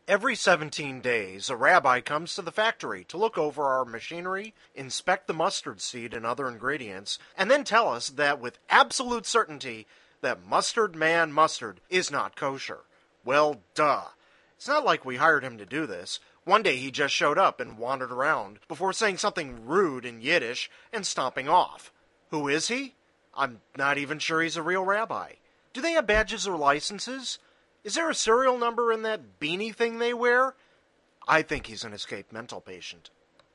Every 17 days, a rabbi comes to the factory to look over our machinery, inspect the mustard seed and other ingredients, and then tell us that with absolute certainty that Mustard Man Mustard is not kosher. Well, duh. It's not like we hired him to do this. One day he just showed up and wandered around before saying something rude in Yiddish and stomping off. Who is he? I'm not even sure he's a real rabbi. Do they have badges or licenses? Is there a serial number in that beanie thing they wear? I think he's an escaped mental patient.